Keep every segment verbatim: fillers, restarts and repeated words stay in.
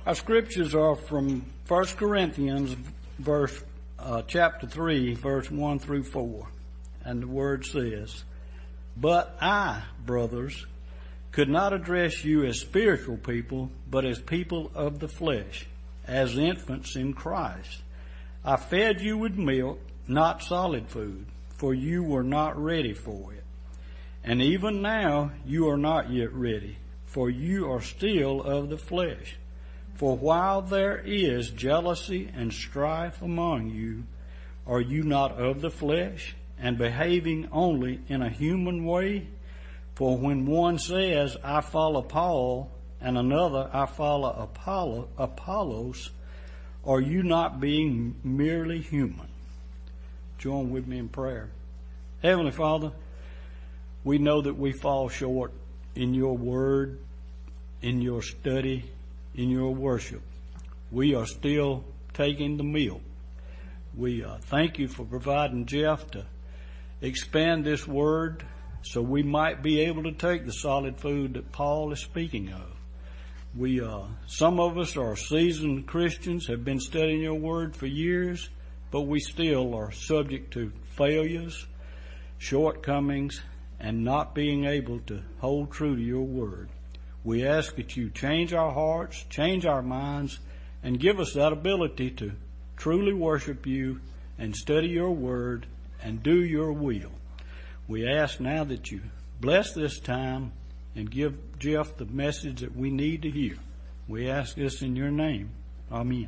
Our scriptures are from First Corinthians, verse uh, chapter three, verse one through four. And the word says, "But I, brothers, could not address you as spiritual people, but as people of the flesh, as infants in Christ. I fed you with milk, not solid food, for you were not ready for it. And even now you are not yet ready, for you are still of the flesh. For while there is jealousy and strife among you, are you not of the flesh, and behaving only in a human way? For when one says, I follow Paul, and another, I follow Apollo, Apollos, are you not being merely human?" Join with me in prayer. Heavenly Father, we know that we fall short in your word, in your study, in your worship. We are still taking the meal. We uh, thank you for providing Jeff to expand this word so we might be able to take the solid food that Paul is speaking of. We, uh, some of us are seasoned Christians, have been studying your word for years, but we still are subject to failures, shortcomings, and not being able to hold true to your word. We ask that you change our hearts, change our minds, and give us that ability to truly worship you and study your word and do your will. We ask now that you bless this time and give Jeff the message that we need to hear. We ask this in your name. Amen.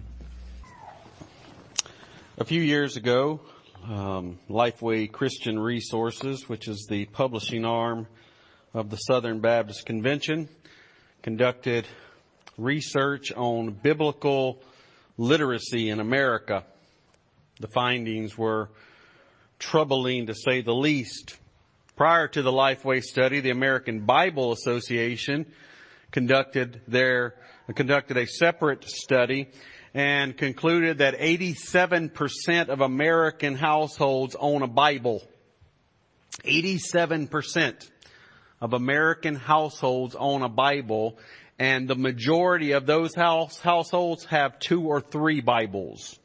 A few years ago, um, Lifeway Christian Resources, which is the publishing arm of the Southern Baptist Convention, conducted research on biblical literacy in America. The findings were troubling, to say the least. Prior to the Lifeway study, the American Bible Association conducted their conducted a separate study and concluded that eighty-seven percent of American households own a Bible. eighty-seven percent of American households own a Bible, and the majority of those house, households have two or three Bibles.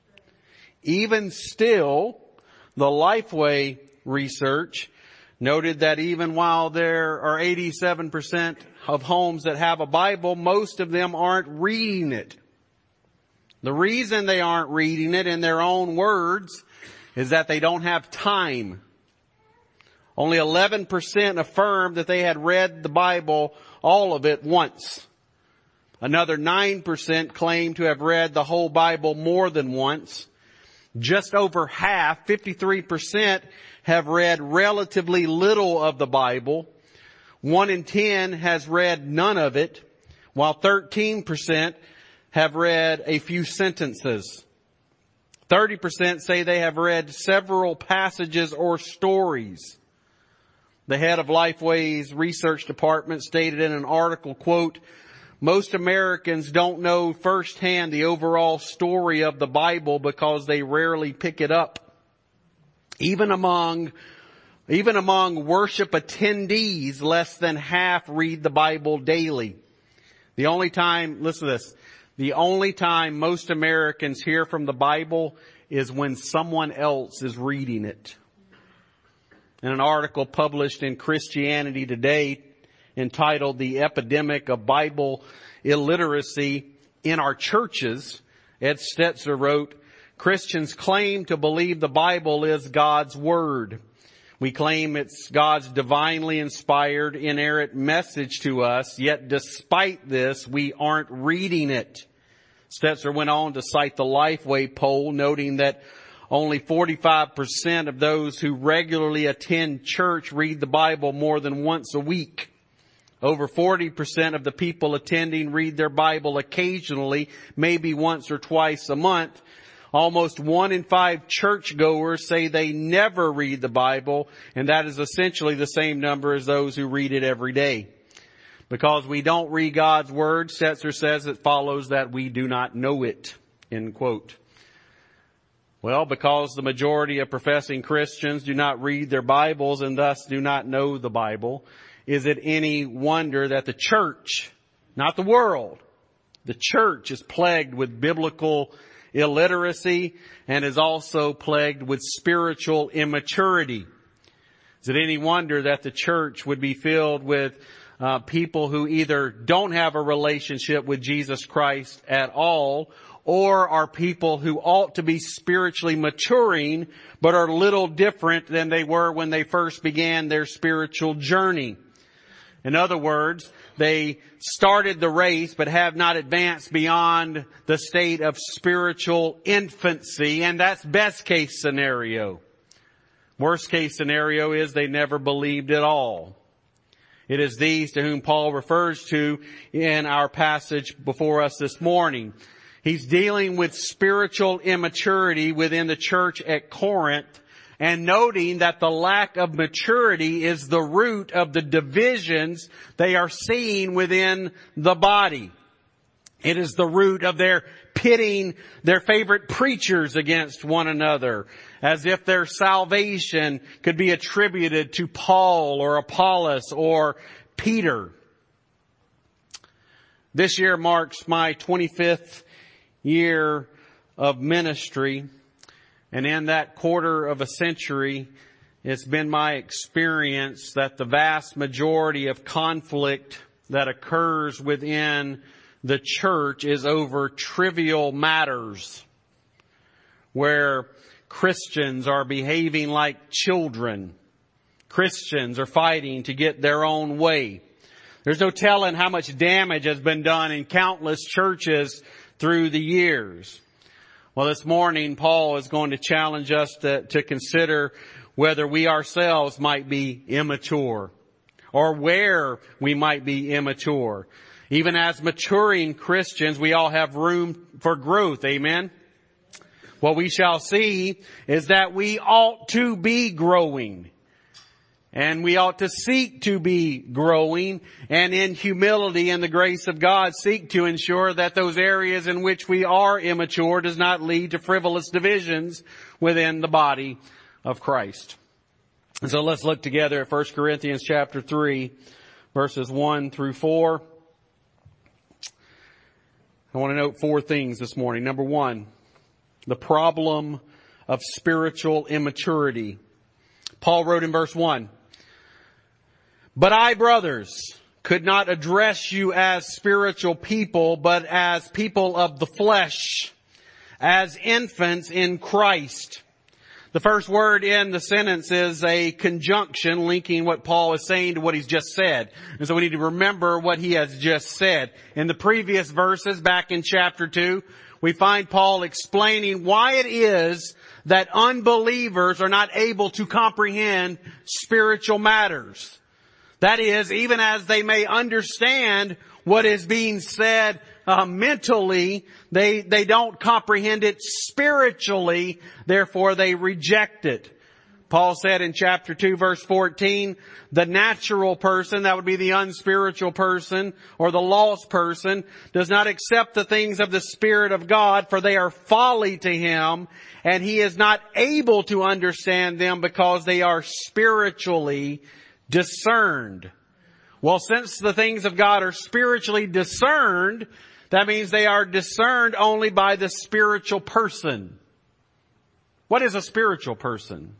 Even still, the Lifeway research noted that even while there are eighty-seven percent of homes that have a Bible, most of them aren't reading it. The reason they aren't reading it in their own words is that they don't have time. Only eleven percent affirmed that they had read the Bible, all of it, once. Another nine percent claimed to have read the whole Bible more than once. Just over half, fifty-three percent, have read relatively little of the Bible. One in ten has read none of it, while thirteen percent have read a few sentences. thirty percent say they have read several passages or stories. The head of Lifeway's research department stated in an article, quote, "Most Americans don't know firsthand the overall story of the Bible because they rarely pick it up. Even among, even among worship attendees, less than half read the Bible daily. The only time, listen to this, the only time most Americans hear from the Bible is when someone else is reading it." In an article published in Christianity Today entitled "The Epidemic of Bible Illiteracy in Our Churches," Ed Stetzer wrote, "Christians claim to believe the Bible is God's Word. We claim it's God's divinely inspired, inerrant message to us, yet despite this, we aren't reading it." Stetzer went on to cite the Lifeway poll, noting that only forty-five percent of those who regularly attend church read the Bible more than once a week. Over forty percent of the people attending read their Bible occasionally, maybe once or twice a month. Almost one in five churchgoers say they never read the Bible, and that is essentially the same number as those who read it every day. Because we don't read God's Word, Stetzer says, it follows that we do not know it, end quote. Well, because the majority of professing Christians do not read their Bibles and thus do not know the Bible, is it any wonder that the church, not the world, The church is plagued with biblical illiteracy and is also plagued with spiritual immaturity. Is it any wonder that the church would be filled with uh, people who either don't have a relationship with Jesus Christ at all, or are people who ought to be spiritually maturing but are little different than they were when they first began their spiritual journey? In other words, they started the race but have not advanced beyond the state of spiritual infancy, and that's best case scenario. Worst case scenario is they never believed at all. It is these to whom Paul refers to in our passage before us this morning. He's dealing with spiritual immaturity within the church at Corinth, and noting that the lack of maturity is the root of the divisions they are seeing within the body. It is the root of their pitting their favorite preachers against one another, as if their salvation could be attributed to Paul or Apollos or Peter. This year marks my twenty-fifth year of ministry. And in that quarter of a century, it's been my experience that the vast majority of conflict that occurs within the church is over trivial matters, where Christians are behaving like children. Christians are fighting to get their own way. There's no telling how much damage has been done in countless churches through the years. Well, this morning, Paul is going to challenge us to, to consider whether we ourselves might be immature, or where we might be immature. Even as maturing Christians, we all have room for growth. Amen? What we shall see is that we ought to be growing. And we ought to seek to be growing, and in humility and the grace of God seek to ensure that those areas in which we are immature does not lead to frivolous divisions within the body of Christ. And so let's look together at First Corinthians chapter three, verses one through four. I want to note four things this morning. Number one, the problem of spiritual immaturity. Paul wrote in verse one, "But I, brothers, could not address you as spiritual people, but as people of the flesh, as infants in Christ." The first word in the sentence is a conjunction linking what Paul is saying to what he's just said. And so we need to remember what he has just said. In the previous verses, back in chapter two, we find Paul explaining why it is that unbelievers are not able to comprehend spiritual matters. That is, even as they may understand what is being said uh, mentally, they, they don't comprehend it spiritually, therefore they reject it. Paul said in chapter two, verse fourteen, the natural person, that would be the unspiritual person or the lost person, does not accept the things of the Spirit of God, for they are folly to him, and he is not able to understand them because they are spiritually discerned. Well, since the things of God are spiritually discerned, that means they are discerned only by the spiritual person. What is a spiritual person?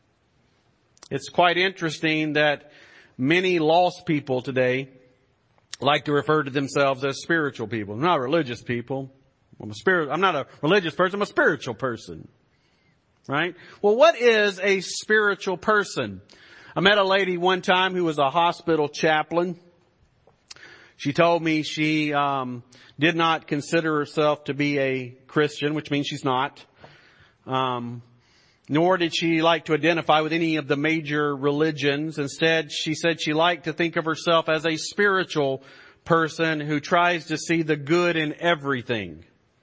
It's quite interesting that many lost people today like to refer to themselves as spiritual people. I'm not religious people. I'm a spirit, I'm not a religious person. I'm a spiritual person. Right? Well, what is a spiritual person? I met a lady one time who was a hospital chaplain. She told me she um did not consider herself to be a Christian, which means she's not. Um Nor did she like to identify with any of the major religions. Instead, she said she liked to think of herself as a spiritual person who tries to see the good in everything.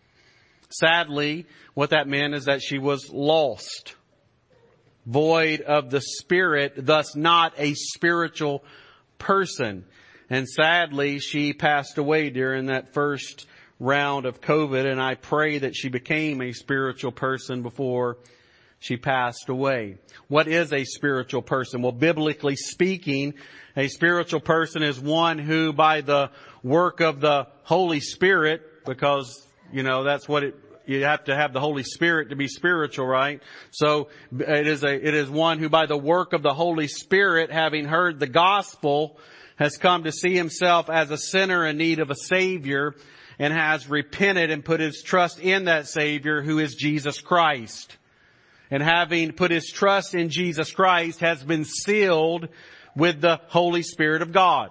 Sadly, what that meant is that she was lost, void of the Spirit, thus not a spiritual person. And sadly, she passed away during that first round of COVID, and I pray that she became a spiritual person before she passed away. What is a spiritual person? Well, biblically speaking, a spiritual person is one who, by the work of the Holy Spirit, because, you know, that's what it, you have to have the Holy Spirit to be spiritual, right? So it is a, it is one who by the work of the Holy Spirit, having heard the gospel, has come to see himself as a sinner in need of a Savior, and has repented and put his trust in that Savior, who is Jesus Christ. And having put his trust in Jesus Christ, has been sealed with the Holy Spirit of God.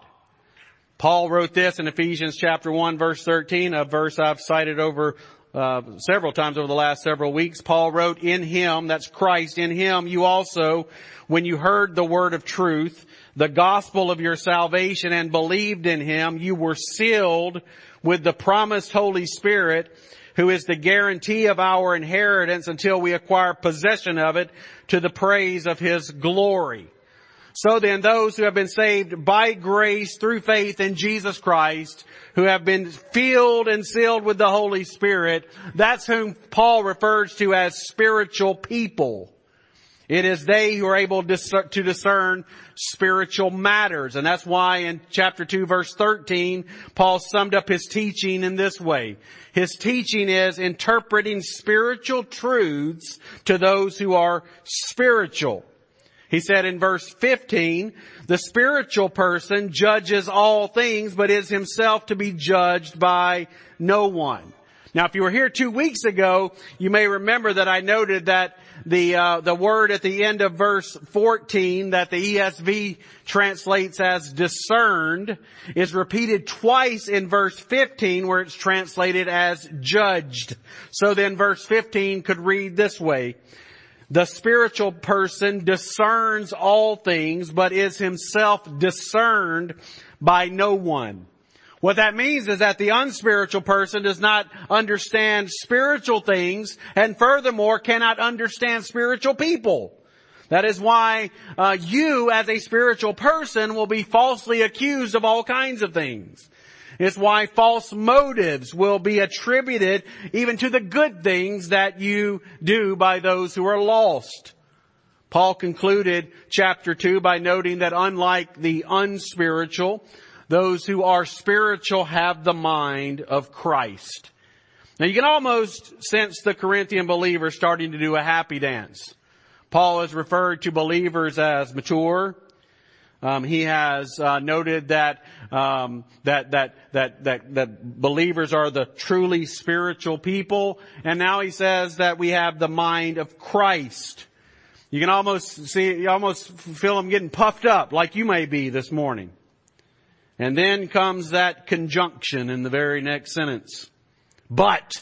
Paul wrote this in Ephesians chapter one, verse thirteen, a verse I've cited over uh several times over the last several weeks. Paul wrote, in him, that's Christ, in him you also, when you heard the word of truth, the gospel of your salvation, and believed in him, you were sealed with the promised Holy Spirit, who is the guarantee of our inheritance until we acquire possession of it, to the praise of his glory. So then, those who have been saved by grace through faith in Jesus Christ, who have been filled and sealed with the Holy Spirit, that's whom Paul refers to as spiritual people. It is they who are able to discern spiritual matters. And that's why in chapter two, verse thirteen, Paul summed up his teaching in this way. His teaching is interpreting spiritual truths to those who are spiritual. He said in verse fifteen, the spiritual person judges all things, but is himself to be judged by no one. Now, if you were here two weeks ago, you may remember that I noted that the uh, the word at the end of verse fourteen that the E S V translates as discerned is repeated twice in verse fifteen, where it's translated as judged. So then verse fifteen could read this way: the spiritual person discerns all things, but is himself discerned by no one. What that means is that the unspiritual person does not understand spiritual things, and furthermore cannot understand spiritual people. That is why uh, you as a spiritual person will be falsely accused of all kinds of things. It's why false motives will be attributed even to the good things that you do by those who are lost. Paul concluded chapter two by noting that unlike the unspiritual, those who are spiritual have the mind of Christ. Now you can almost sense the Corinthian believers starting to do a happy dance. Paul has referred to believers as mature. Um, he has uh, noted that, um, that that that that that believers are the truly spiritual people, and now he says that we have the mind of Christ. You can almost see, you almost feel him getting puffed up, like you may be this morning. And then comes that conjunction in the very next sentence. But,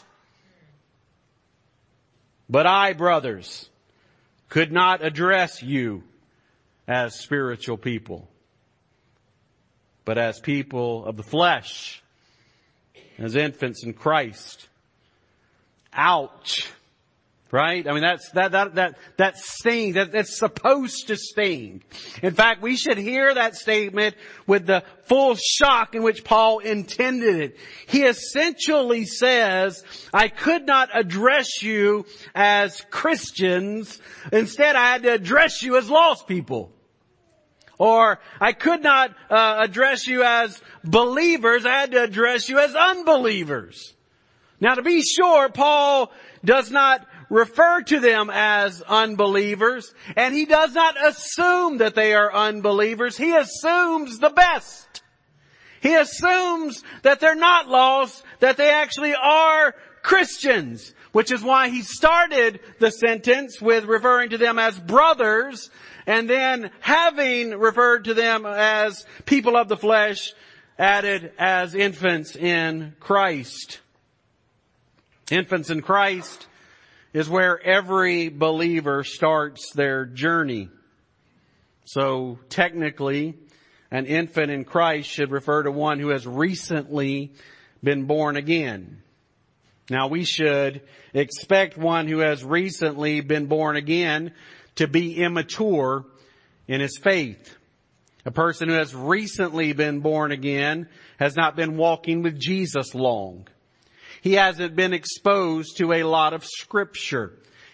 but I, brothers, could not address you as spiritual people, but as people of the flesh, as infants in Christ. Ouch. Right? I mean, that's, that, that, that, that sting, that, that's supposed to sting. In fact, we should hear that statement with the full shock in which Paul intended it. He essentially says, I could not address you as Christians. Instead, I had to address you as lost people. Or, I could not uh, address you as believers. I had to address you as unbelievers. Now, to be sure, Paul does not refer to them as unbelievers, and he does not assume that they are unbelievers. He assumes the best. He assumes that they're not lost, that they actually are Christians, which is why he started the sentence with referring to them as brothers, and then having referred to them as people of the flesh, added as infants in Christ. Infants in Christ is where every believer starts their journey. So technically, an infant in Christ should refer to one who has recently been born again. Now we should expect one who has recently been born again to be immature in his faith. A person who has recently been born again has not been walking with Jesus long. He hasn't been exposed to a lot of Scripture.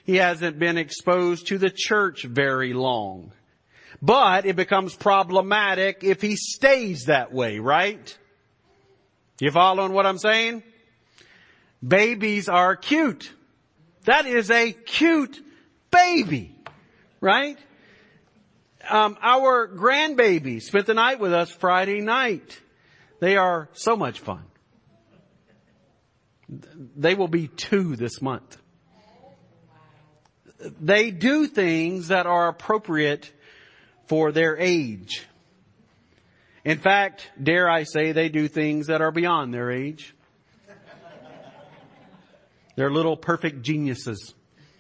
He hasn't been exposed to the church very long. But it becomes problematic if he stays that way, right? You following what I'm saying? Babies are cute. That is a cute baby, right? Um, our grandbaby spent the night with us Friday night. They are so much fun. They will be two this month. They do things that are appropriate for their age. In fact, dare I say, they do things that are beyond their age. They're little perfect geniuses.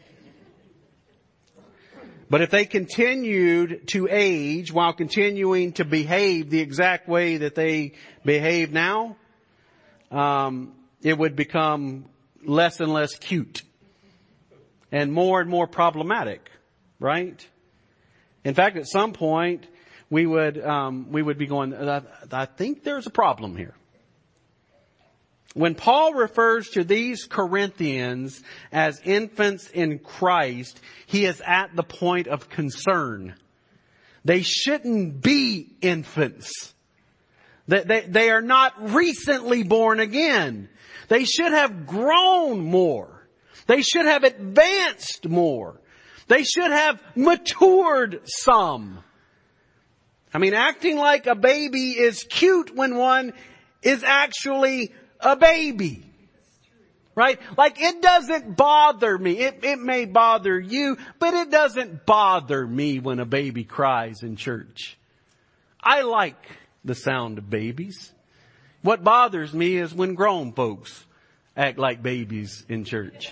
But if they continued to age while continuing to behave the exact way that they behave now, um, it would become less and less cute and more and more problematic, right? In fact, at some point, we would um, we would be going, I, I think there's a problem here. When Paul refers to these Corinthians as infants in Christ, he is at the point of concern. They shouldn't be infants. They, they, they are not recently born again. They should have grown more. They should have advanced more. They should have matured some. I mean, acting like a baby is cute when one is actually a baby. Right? Like, it doesn't bother me. It, it may bother you, but it doesn't bother me when a baby cries in church. I like the sound of babies. What bothers me is when grown folks act like babies in church.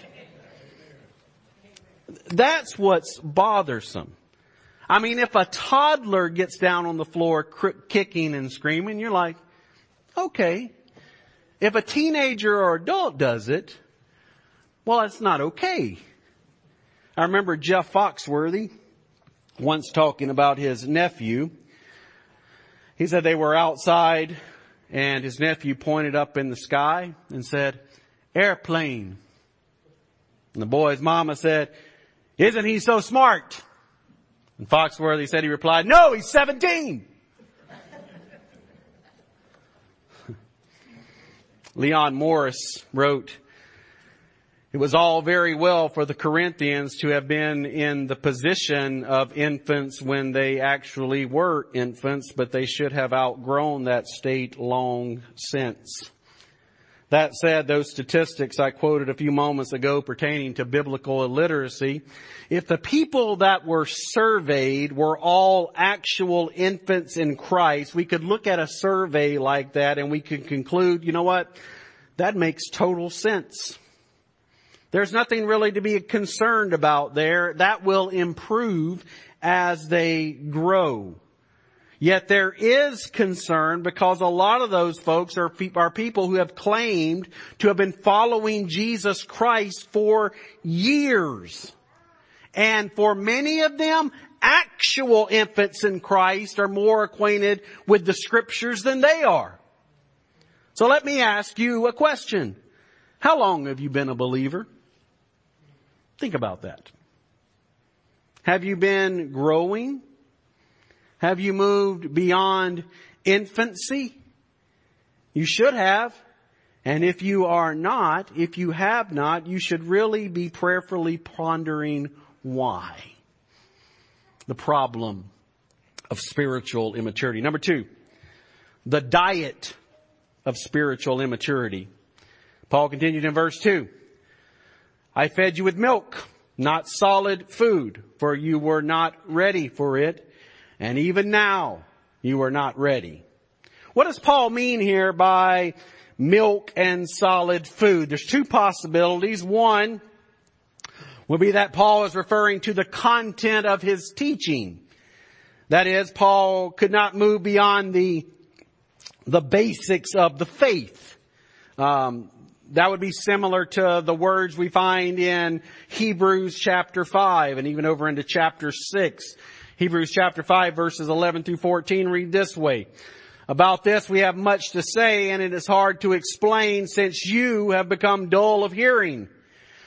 That's what's bothersome. I mean, if a toddler gets down on the floor cr- kicking and screaming, you're like, okay. If a teenager or adult does it, well, it's not okay. I remember Jeff Foxworthy once talking about his nephew. He said they were outside and his nephew pointed up in the sky and said, airplane. And the boy's mama said, isn't he so smart? And Foxworthy said, he replied, no, he's seventeen. Leon Morris wrote, it was all very well for the Corinthians to have been in the position of infants when they actually were infants, but they should have outgrown that state long since. That said, those statistics I quoted a few moments ago pertaining to biblical illiteracy, if the people that were surveyed were all actual infants in Christ, we could look at a survey like that and we could conclude, you know what? That makes total sense. There's nothing really to be concerned about there. That will improve as they grow. Yet there is concern because a lot of those folks are, are people who have claimed to have been following Jesus Christ for years. And for many of them, actual infants in Christ are more acquainted with the scriptures than they are. So let me ask you a question. How long have you been a believer? Think about that. Have you been growing? Have you moved beyond infancy? You should have. And if you are not, if you have not, you should really be prayerfully pondering why. The problem of spiritual immaturity. Number two, the diet of spiritual immaturity. Paul continued in verse two. I fed you with milk, not solid food, for you were not ready for it. And even now, you are not ready. What does Paul mean here by milk and solid food? There's two possibilities. One will be that Paul is referring to the content of his teaching. That is, Paul could not move beyond the, the basics of the faith. Um, that would be similar to the words we find in Hebrews chapter five and even over into chapter six. Hebrews chapter five verses eleven through fourteen read this way. About this we have much to say, and it is hard to explain since you have become dull of hearing.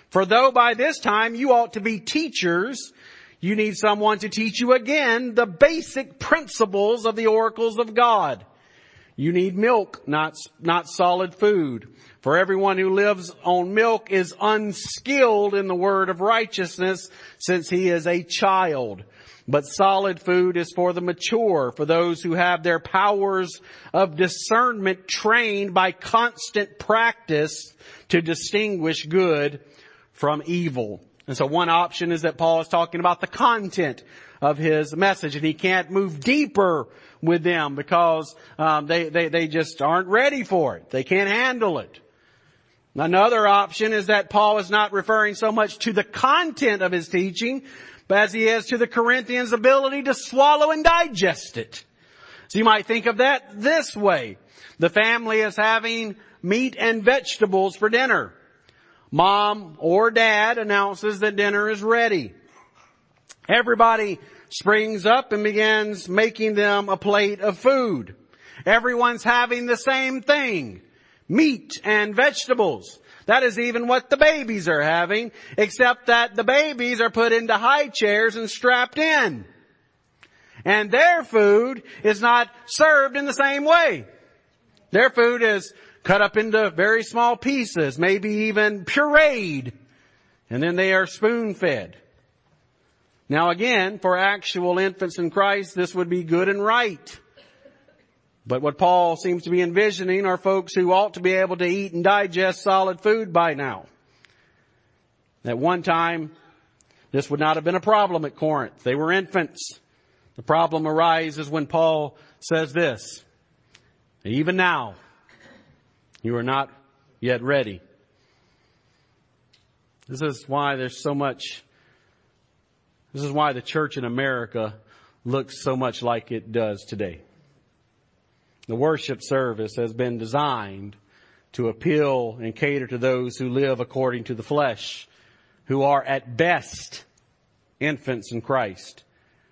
For though by this time you ought to be teachers, you need someone to teach you again the basic principles of the oracles of God. You need milk, not, not solid food. For everyone who lives on milk is unskilled in the word of righteousness, since he is a child. But solid food is for the mature, for those who have their powers of discernment trained by constant practice to distinguish good from evil. And so one option is that Paul is talking about the content of his message, and he can't move deeper with them because um, they, they, they just aren't ready for it. They can't handle it. Another option is that Paul is not referring so much to the content of his teaching, but as he is to the Corinthians' ability to swallow and digest it. So you might think of that this way. The family is having meat and vegetables for dinner. Mom or dad announces that dinner is ready. Everybody springs up and begins making them a plate of food. Everyone's having the same thing. Meat and vegetables. That is even what the babies are having, except that the babies are put into high chairs and strapped in. And their food is not served in the same way. Their food is cut up into very small pieces, maybe even pureed, and then they are spoon-fed. Now again, for actual infants in Christ, this would be good and right. But what Paul seems to be envisioning are folks who ought to be able to eat and digest solid food by now. At one time, this would not have been a problem at Corinth. They were infants. The problem arises when Paul says this, even now, you are not yet ready. This is why there's so much, this is why the church in America looks so much like it does today. The worship service has been designed to appeal and cater to those who live according to the flesh, who are at best infants in Christ.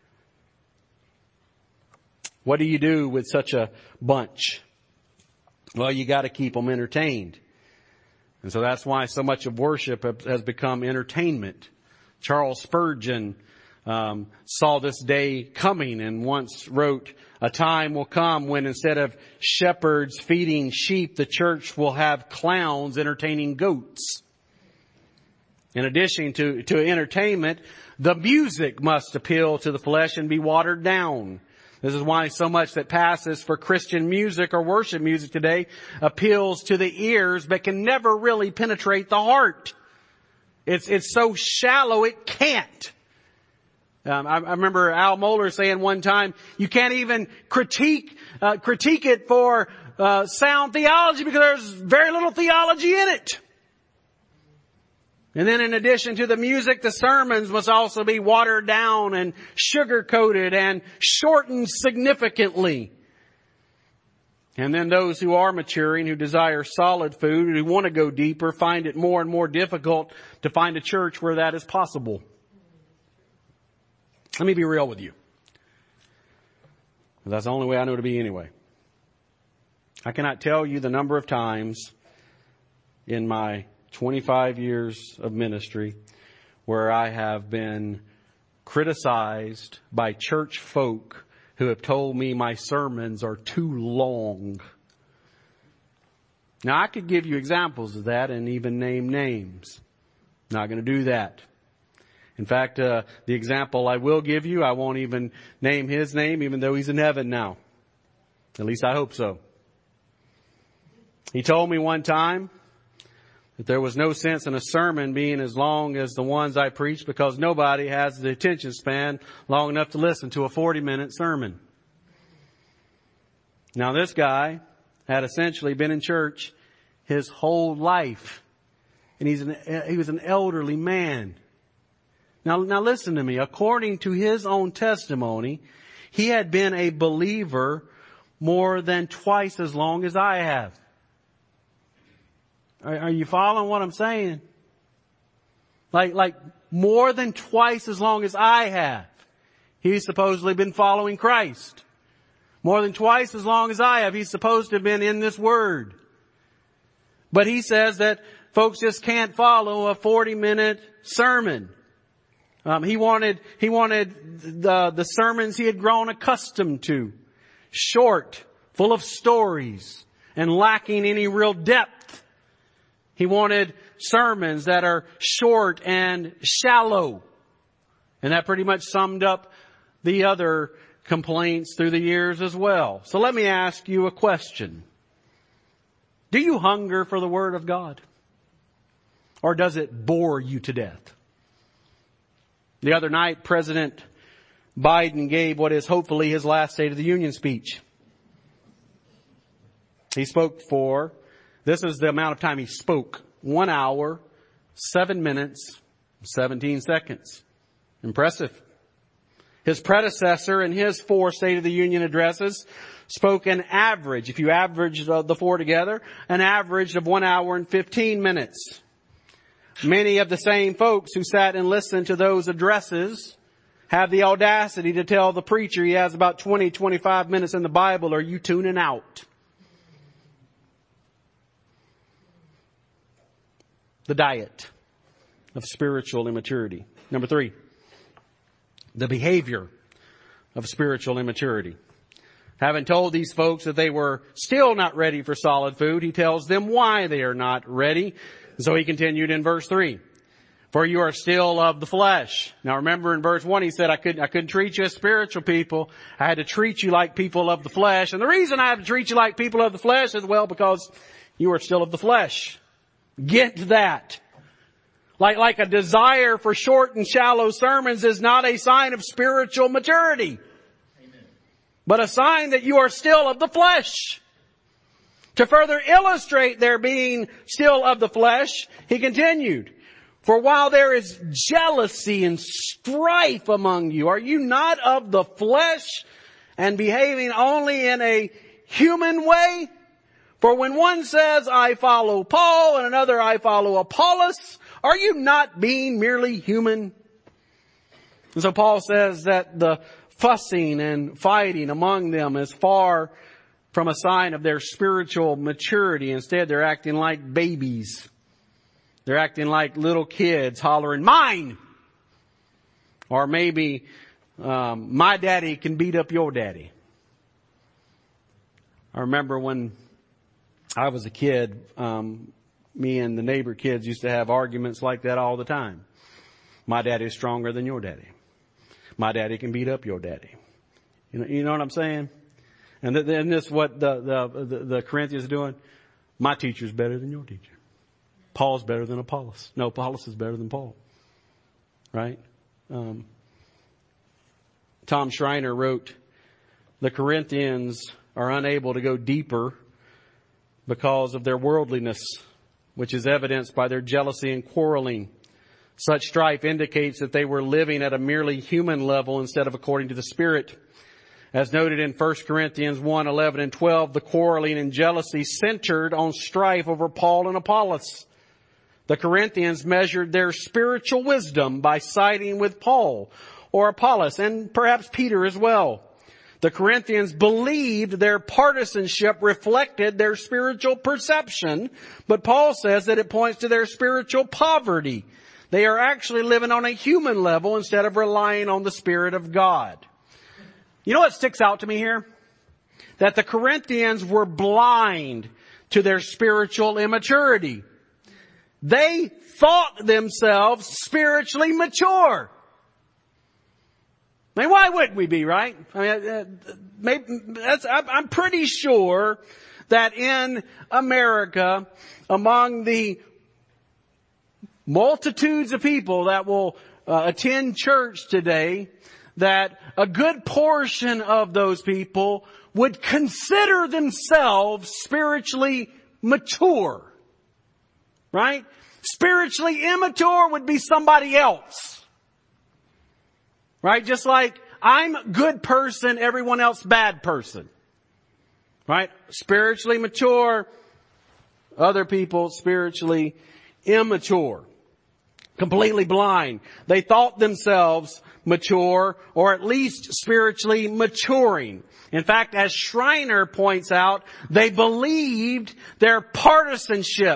What do you do with such a bunch? Well, you got to keep them entertained. And so that's why so much of worship has become entertainment. Charles Spurgeon um, saw this day coming and once wrote, "A time will come when instead of shepherds feeding sheep, the church will have clowns entertaining goats." In addition to, to entertainment, the music must appeal to the flesh and be watered down. This is why so much that passes for Christian music or worship music today appeals to the ears but can never really penetrate the heart. It's, it's so shallow it can't. Um, I, I remember Al Mohler saying one time, you can't even critique, uh, critique it for, uh, sound theology because there's very little theology in it. And then in addition to the music, the sermons must also be watered down and sugar-coated and shortened significantly. And then those who are maturing, who desire solid food, who want to go deeper, find it more and more difficult to find a church where that is possible. Let me be real with you. That's the only way I know to be anyway. I cannot tell you the number of times in my twenty-five years of ministry where I have been criticized by church folk who have told me my sermons are too long. Now I could give you examples of that and even name names. Not going to do that. In fact, uh, the example I will give you, I won't even name his name, even though he's in heaven now. At least I hope so. He told me one time that there was no sense in a sermon being as long as the ones I preach because nobody has the attention span long enough to listen to a forty minute sermon. Now this guy had essentially been in church his whole life. And he's an, he was an elderly man. Now, now listen to me. According to his own testimony, he had been a believer more than twice as long as I have. Are, are you following what I'm saying? Like, like more than twice as long as I have. He's supposedly been following Christ. More than twice as long as I have. He's supposed to have been in this Word. But he says that folks just can't follow a forty minute sermon. Um, he wanted, he wanted the, the sermons he had grown accustomed to. Short, full of stories, and lacking any real depth. He wanted sermons that are short and shallow. And that pretty much summed up the other complaints through the years as well. So let me ask you a question. Do you hunger for the Word of God? Or does it bore you to death? The other night, President Biden gave what is hopefully his last State of the Union speech. He spoke for, this is the amount of time he spoke, one hour, seven minutes, seventeen seconds. Impressive. His predecessor in his four State of the Union addresses spoke an average, if you average the four together, an average of one hour and fifteen minutes. Many of the same folks who sat and listened to those addresses have the audacity to tell the preacher he has about twenty, twenty-five minutes in the Bible. Are you tuning out? The diet of spiritual immaturity. Number three, the behavior of spiritual immaturity. Having told these folks that they were still not ready for solid food, he tells them why they are not ready. So he continued in verse three. For you are still of the flesh. Now remember in verse one he said, I couldn't, I couldn't treat you as spiritual people. I had to treat you like people of the flesh. And the reason I have to treat you like people of the flesh is, well, because you are still of the flesh. Get that. Like, like a desire for short and shallow sermons is not a sign of spiritual maturity. Amen. But a sign that you are still of the flesh. To further illustrate their being still of the flesh, he continued, for while there is jealousy and strife among you, are you not of the flesh and behaving only in a human way? For when one says, I follow Paul, and another, I follow Apollos, are you not being merely human? And so Paul says that the fussing and fighting among them is far from a sign of their spiritual maturity. Instead, they're acting like babies. They're acting like little kids hollering, mine! Or maybe, um, my daddy can beat up your daddy. I remember when I was a kid, um, me and the neighbor kids used to have arguments like that all the time. My daddy is stronger than your daddy. My daddy can beat up your daddy. You know, you know what I'm saying? And then this is what the, the, the, the Corinthians are doing. My teacher's better than your teacher. Paul's better than Apollos. No, Apollos is better than Paul. Right? Um, Tom Schreiner wrote, the Corinthians are unable to go deeper because of their worldliness, which is evidenced by their jealousy and quarreling. Such strife indicates that they were living at a merely human level instead of according to the Spirit. As noted in First Corinthians one, eleven and twelve, the quarreling and jealousy centered on strife over Paul and Apollos. The Corinthians measured their spiritual wisdom by siding with Paul or Apollos and perhaps Peter as well. The Corinthians believed their partisanship reflected their spiritual perception, but Paul says that it points to their spiritual poverty. They are actually living on a human level instead of relying on the Spirit of God. You know what sticks out to me here? That the Corinthians were blind to their spiritual immaturity. They thought themselves spiritually mature. I mean, why wouldn't we be, right? I mean, uh, maybe that's, I'm pretty sure that in America, among the multitudes of people that will uh, attend church today, that a good portion of those people would consider themselves spiritually mature. Right? Spiritually immature would be somebody else. Right? Just like I'm good person, everyone else bad person. Right? Spiritually mature, other people spiritually immature. Completely blind. They thought themselves mature, or at least spiritually maturing. In fact, as Schreiner points out, they believed their partisanship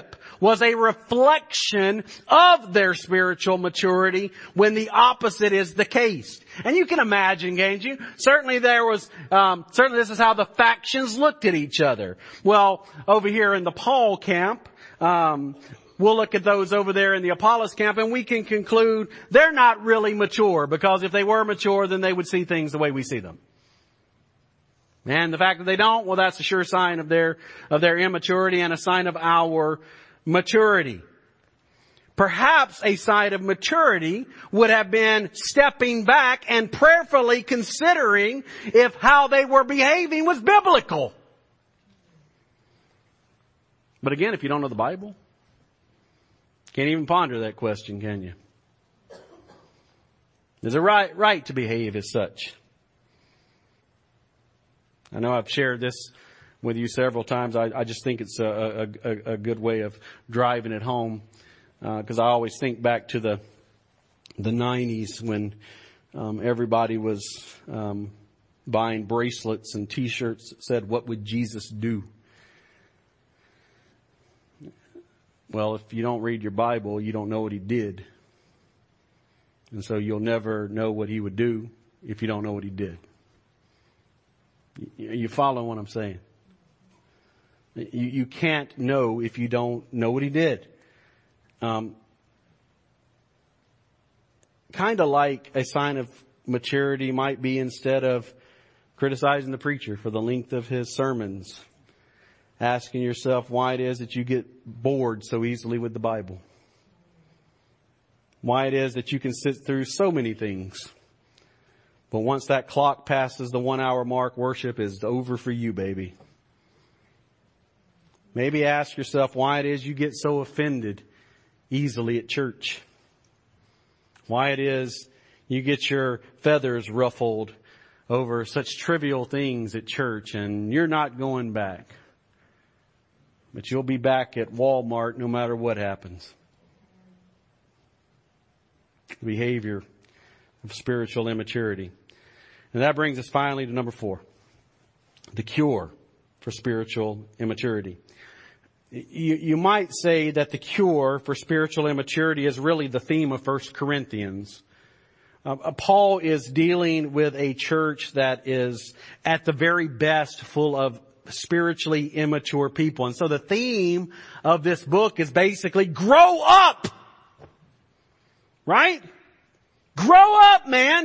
was a reflection of their spiritual maturity when the opposite is the case. And you can imagine, can't you? Certainly there was, um, certainly this is how the factions looked at each other. Well, over here in the Paul camp, um, we'll look at those over there in the Apollos camp and we can conclude they're not really mature, because if they were mature, then they would see things the way we see them. And the fact that they don't, well, that's a sure sign of their, of their immaturity and a sign of our maturity. Perhaps a sign of maturity would have been stepping back and prayerfully considering if how they were behaving was biblical. But again, if you don't know the Bible, can't even ponder that question, can you? Is it right, right to behave as such? I know I've shared this with you several times. I, I just think it's a, a, a good way of driving it home, because uh, I always think back to the the nineties when um, everybody was um, buying bracelets and T-shirts that said, "What would Jesus do?" Well, if you don't read your Bible, you don't know what He did, and so you'll never know what He would do if you don't know what He did. You follow what I'm saying? You, you can't know if you don't know what He did. Um, kind of like a sign of maturity might be, instead of criticizing the preacher for the length of his sermons, asking yourself why it is that you get bored so easily with the Bible. Why it is that you can sit through so many things. But once that clock passes the one hour mark, worship is over for you, baby. Maybe ask yourself why it is you get so offended easily at church. Why it is you get your feathers ruffled over such trivial things at church and you're not going back. But you'll be back at Walmart no matter what happens. Behavior of spiritual immaturity. And that brings us finally to number four. The cure for spiritual immaturity. You, you might say that the cure for spiritual immaturity is really the theme of First Corinthians. Uh, Paul is dealing with a church that is at the very best full of spiritually immature people. And so the theme of this book is basically grow up. Right? Grow up, man.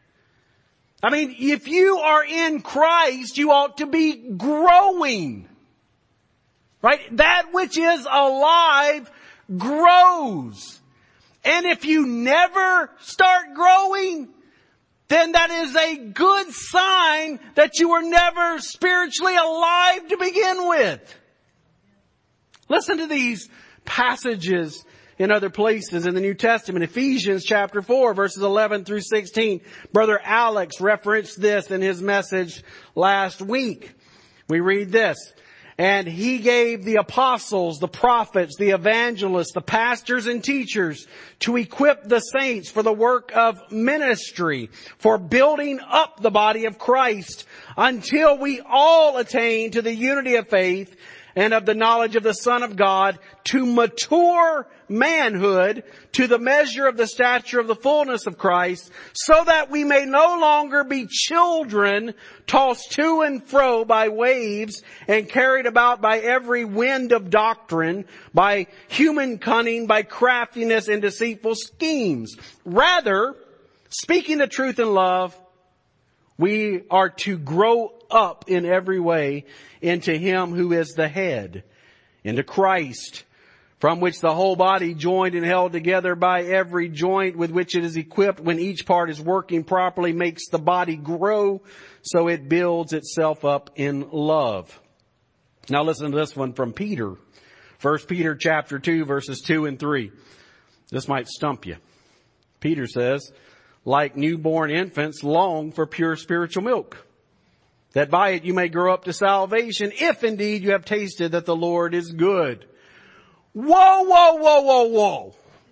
I mean, if you are in Christ, you ought to be growing. Right? That which is alive grows. And if you never start growing, then that is a good sign that you were never spiritually alive to begin with. Listen to these passages in other places in the New Testament. Ephesians chapter four, verses eleven through sixteen. Brother Alex referenced this in his message last week. We read this. And He gave the apostles, the prophets, the evangelists, the pastors and teachers to equip the saints for the work of ministry, for building up the body of Christ, until we all attain to the unity of faith and of the knowledge of the Son of God, to mature manhood, to the measure of the stature of the fullness of Christ, so that we may no longer be children tossed to and fro by waves and carried about by every wind of doctrine, by human cunning, by craftiness and deceitful schemes. Rather, speaking the truth in love, we are to grow up in every way into Him who is the head, into Christ, from which the whole body, joined and held together by every joint with which it is equipped, when each part is working properly, makes the body grow so it builds itself up in love. Now listen to this one from Peter. First Peter chapter two, verses two and three. This might stump you. Peter says, like newborn infants, long for pure spiritual milk, that by it you may grow up to salvation, if indeed you have tasted that the Lord is good. Whoa, whoa, whoa, whoa, whoa.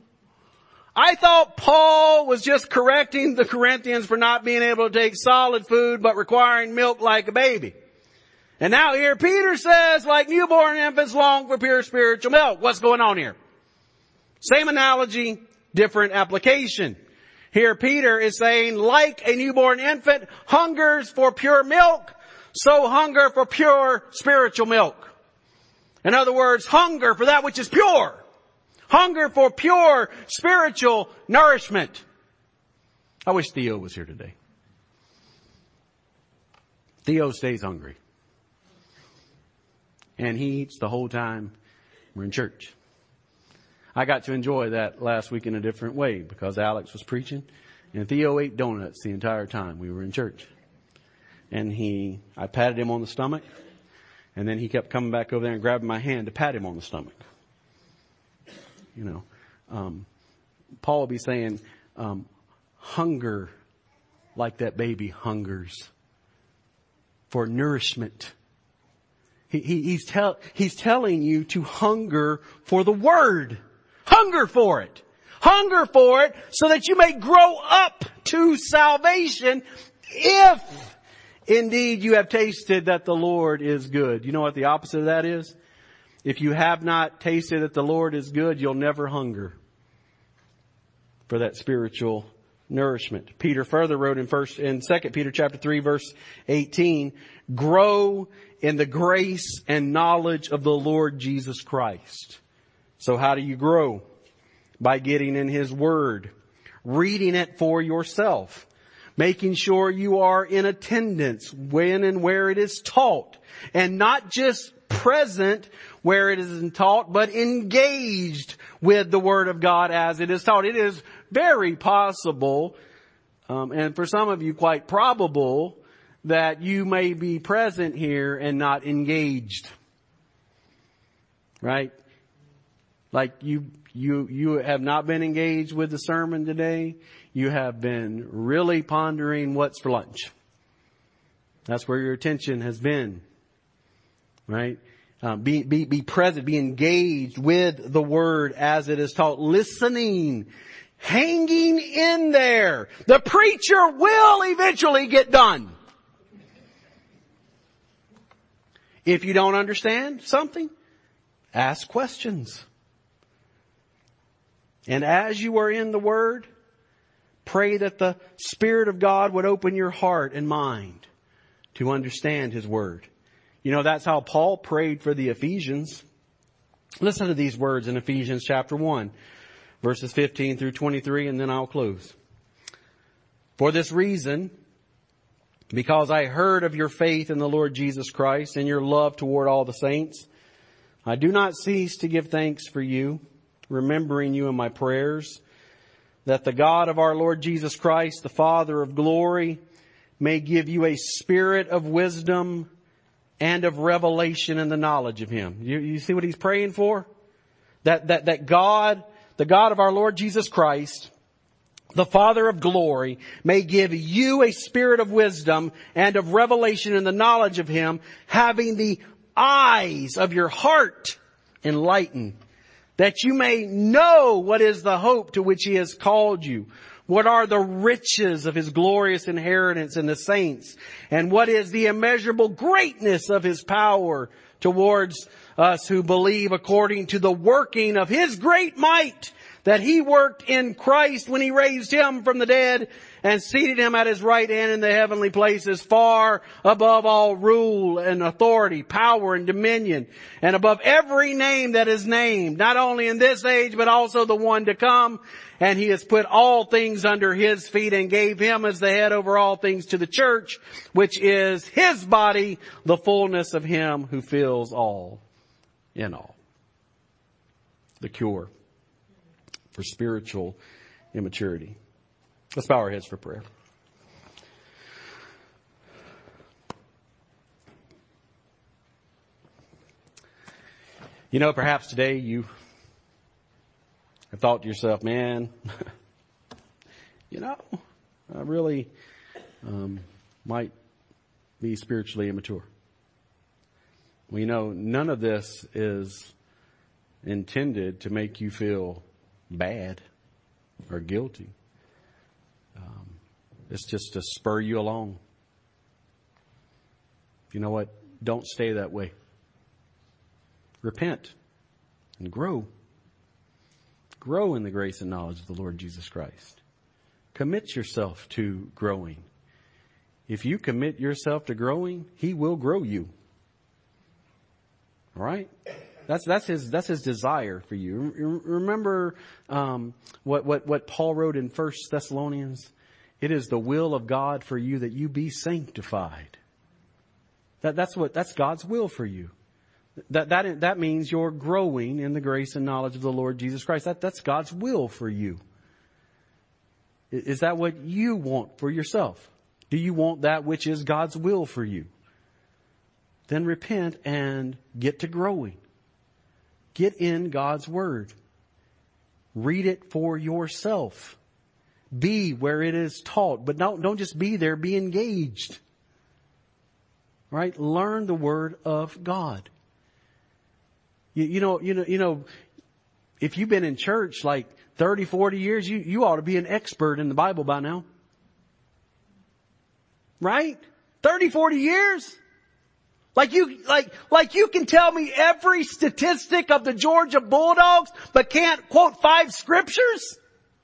I thought Paul was just correcting the Corinthians for not being able to take solid food, but requiring milk like a baby. And now here Peter says, like newborn infants long for pure spiritual milk. What's going on here? Same analogy, different application. Here Peter is saying, like a newborn infant hungers for pure milk, so hunger for pure spiritual milk. In other words, hunger for that which is pure. Hunger for pure spiritual nourishment. I wish Theo was here today. Theo stays hungry. And he eats the whole time we're in church. I got to enjoy that last week in a different way because Alex was preaching and Theo ate donuts the entire time we were in church. And he, I patted him on the stomach and then he kept coming back over there and grabbing my hand to pat him on the stomach. You know, um, Paul will be saying, um, hunger like that baby hungers for nourishment. He, he, he's, tell, he's telling you to hunger for the Word. Hunger for it. Hunger for it so that you may grow up to salvation if indeed you have tasted that the Lord is good. You know what the opposite of that is? If you have not tasted that the Lord is good, you'll never hunger for that spiritual nourishment. Peter further wrote in first, in Second Peter chapter three verse eighteen, grow in the grace and knowledge of the Lord Jesus Christ. So how do you grow? By getting in His Word, reading it for yourself, making sure you are in attendance when and where it is taught, and not just present where it is taught, but engaged with the Word of God as it is taught. It is very possible, um, and for some of you quite probable, that you may be present here and not engaged. Right? Like you, you, you have not been engaged with the sermon today. You have been really pondering what's for lunch. That's where your attention has been. Right? Uh, be, be, be present, be engaged with the Word as it is taught, listening, hanging in there. The preacher will eventually get done. If you don't understand something, ask questions. And as you are in the Word, pray that the Spirit of God would open your heart and mind to understand His Word. You know, that's how Paul prayed for the Ephesians. Listen to these words in Ephesians chapter one, verses fifteen through twenty-three, and then I'll close. For this reason, because I heard of your faith in the Lord Jesus Christ and your love toward all the saints, I do not cease to give thanks for you, remembering you in my prayers, that the God of our Lord Jesus Christ, the Father of glory, may give you a spirit of wisdom and of revelation in the knowledge of Him. You, you see what he's praying for? That, that, that God, the God of our Lord Jesus Christ, the Father of glory, may give you a spirit of wisdom and of revelation in the knowledge of Him, having the eyes of your heart enlightened, that you may know what is the hope to which He has called you, what are the riches of His glorious inheritance in the saints, and what is the immeasurable greatness of His power towards us who believe, according to the working of His great might that He worked in Christ when He raised Him from the dead and seated Him at His right hand in the heavenly places, far above all rule and authority, power and dominion, and above every name that is named, not only in this age, but also the one to come. And He has put all things under His feet and gave Him as the head over all things to the church, which is His body, the fullness of Him who fills all in all. The cure for spiritual immaturity. Let's bow our heads for prayer. You know, perhaps today you have thought to yourself, man, you know, I really um, might be spiritually immature. Well, you know, none of this is intended to make you feel bad or guilty. Um, it's just to spur you along. You know what? Don't stay that way. Repent and grow. Grow in the grace and knowledge of the Lord Jesus Christ. Commit yourself to growing. If you commit yourself to growing, He will grow you. All right? That's, that's his, that's his desire for you. Remember, um, what, what, what Paul wrote in First Thessalonians? It is the will of God for you that you be sanctified. That, that's what, that's God's will for you. That, that, that means you're growing in the grace and knowledge of the Lord Jesus Christ. That, that's God's will for you. Is that what you want for yourself? Do you want that which is God's will for you? Then repent and get to growing. Get in God's Word. Read it for yourself. Be where it is taught. But don't, don't just be there, be engaged. Right? Learn the Word of God. You, you know, you know, you know, if you've been in church like thirty, forty years, you, you ought to be an expert in the Bible by now. Right? thirty, forty years? Like you, like, like you can tell me every statistic of the Georgia Bulldogs, but can't quote five scriptures?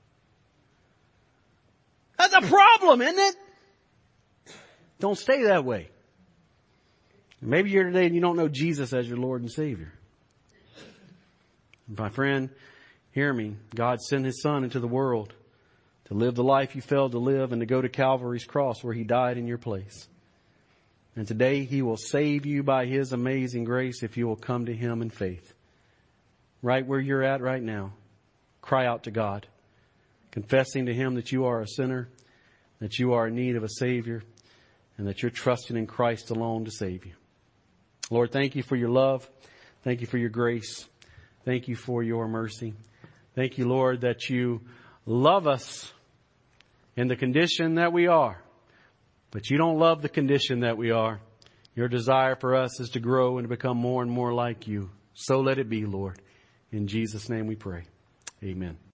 That's a problem, isn't it? Don't stay that way. Maybe you're today and you don't know Jesus as your Lord and Savior. My friend, hear me. God sent His Son into the world to live the life you failed to live and to go to Calvary's cross where He died in your place. And today He will save you by His amazing grace if you will come to Him in faith. Right where you're at right now, cry out to God, confessing to Him that you are a sinner, that you are in need of a Savior, and that you're trusting in Christ alone to save you. Lord, thank you for your love. Thank you for your grace. Thank you for your mercy. Thank you, Lord, that you love us in the condition that we are. But you don't love the condition that we are. Your desire for us is to grow and to become more and more like you. So let it be, Lord. In Jesus' name we pray. Amen.